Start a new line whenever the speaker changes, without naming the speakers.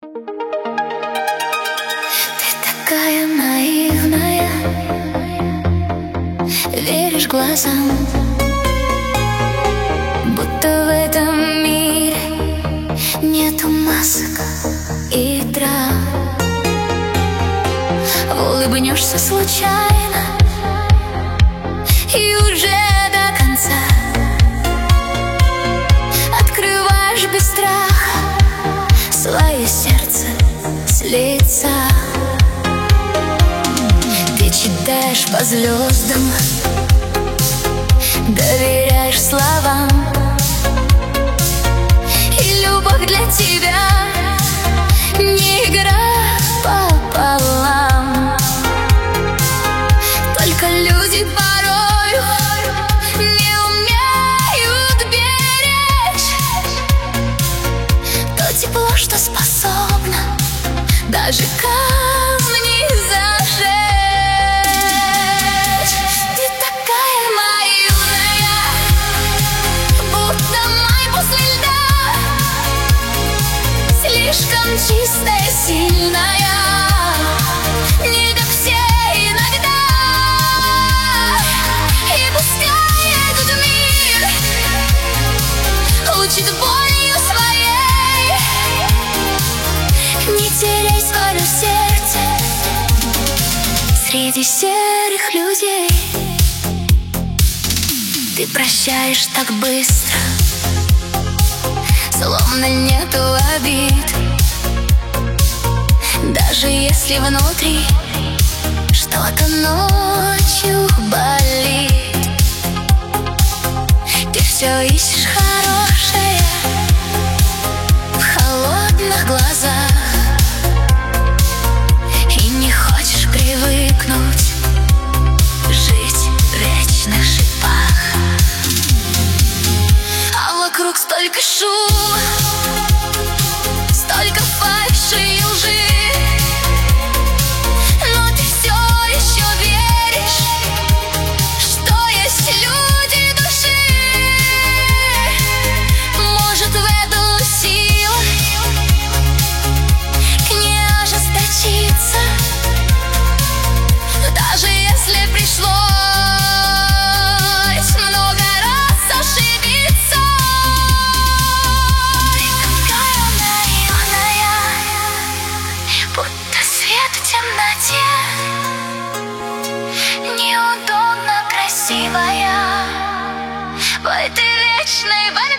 Такая наивная, веришь глазам, будто в этом мире нету масок и драм. Улыбнешься случайно и уже до конца открываешь без страха свое сердце с лица. Читаешь по звездам, доверяешь словам, и любовь для тебя не игра пополам. Только люди порою не умеют беречь то тепло, что способно даже камни зажечь. Слишком чистая, сильная, не как все иногда. И пускай этот мир учит болью своей, не теряй свое сердце среди серых людей. Ты прощаешь так быстро, словно нету обид, даже если внутри что-то ночью болит. Ты все ищешь хорошее в холодных глазах и не хочешь привыкнуть жить в вечных шипах. А вокруг столько шума, столько фальши и лжи, но ты все еще веришь, что есть люди души. Может, в эту силу к ней ожесточиться, даже если пришлось много раз ошибиться. Неудобно красивая в этой вечной войне.